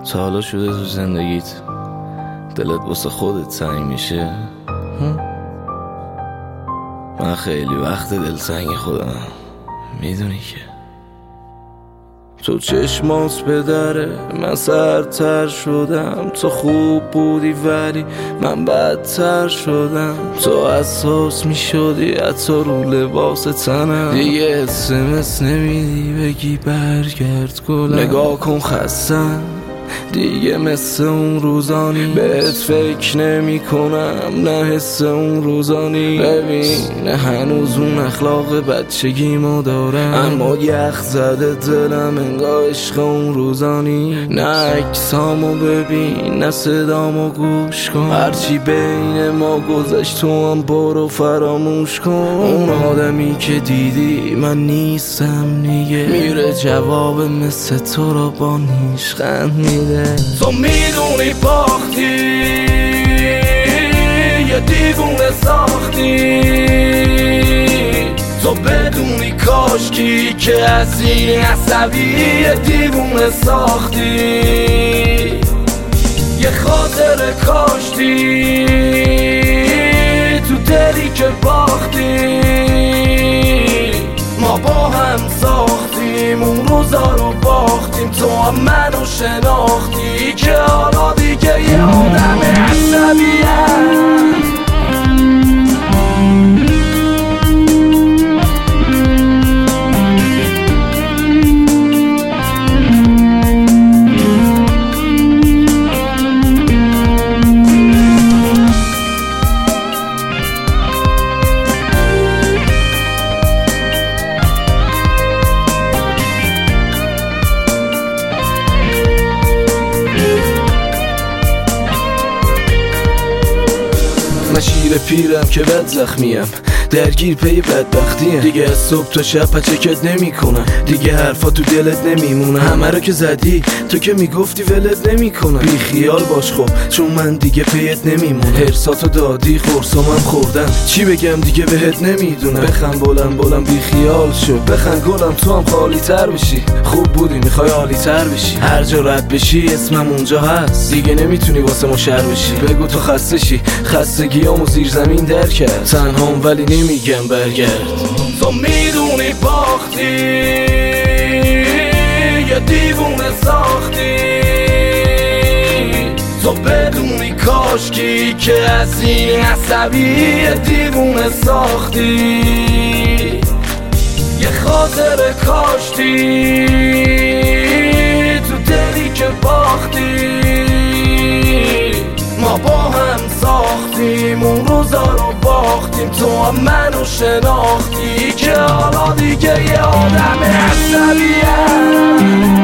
تا حالا شده تو زندگیت دلت واسه خودت تنگ میشه؟ من خیلی وقت دلتنگ خودم، میدونی که تو چشمات به دره من سرتر شدم. تو خوب بودی ولی من بدتر شدم. تو اساس میشدی حتی رو لباس تنم. دیگه اسمس نمیدی بگی برگرد گلم. نگاه کن خستم دیگه مثل اون روزانی. بهت فکر نمی کنم نه حس اون روزانی. ببین هنوز اون اخلاق بچگیمو دارم، اما یخ زده دلم انگار عشق اون روزانی. نه عکسامو ببین نه صدامو گوش کن، هرچی بین ما گذشت تو هم برو فراموش کن. اون آدمی که دیدی من نیستم دیگه، میره جواب مثل تو رو با نیشخند میده. تو میدونی باختی یه دیوونه ساختی. تو بدونی کاشکی که از این عصبی یه دیوونه ساختی. یه خاطر کاشتی تو دلی که باختی. ما با هم ساختیم اون روزا رو باختیم. تو هم منو شناختی که حالا دیگه یه آدم عصبیم. من شیر پیرم که بد زخمیم، درگیر پی بدبختیم. دیگه از صبح تا شب پچکت نمی کنم، دیگه حرفا تو دلت نمیمونه. همه رو که زدی تو که میگفتی ولت نمی کنم. بی خیال باش خب چون من دیگه پیت نمیمونه. هرساتو دادی خورسامم خوردم، چی بگم دیگه بهت نمیدونم. بخند بلند بی خیال شو، بخند گلم تو هم خالی تر بشی. خوب بودی میخوای عالی تر بشی، هر جا رد بشی اسمم اونجا هست. دیگه نمیتونی واسه ما شر بشی. بگو تو خسته شی، خستگیامو زیر زمین در کرد. تنهام ولی نمیگم برگرد. تو میدونی باختی یه دیوونه ساختی. تو بدونی کاشکی که از این عصبی یه دیوونه ساختی. یه خاطر کاشتی تو دلی که باختی. ما با هم ساختیم اون روزا رو باختیم. تو هم منو شناختی که حالا دیگه یه آدم عصبیم.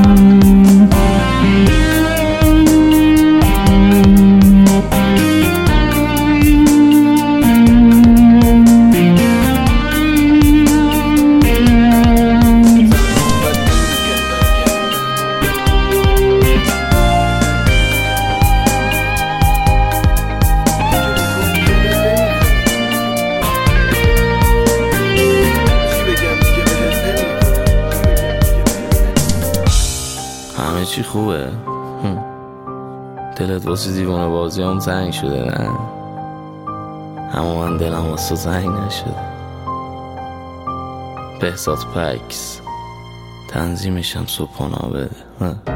همه چی خوبه؟ دلت واسه دیوانه بازی هم تنگ شده نه؟ اما من دلم واسه تنگ نشده. بهزاد پکس تنظیمشم صبحانه بده.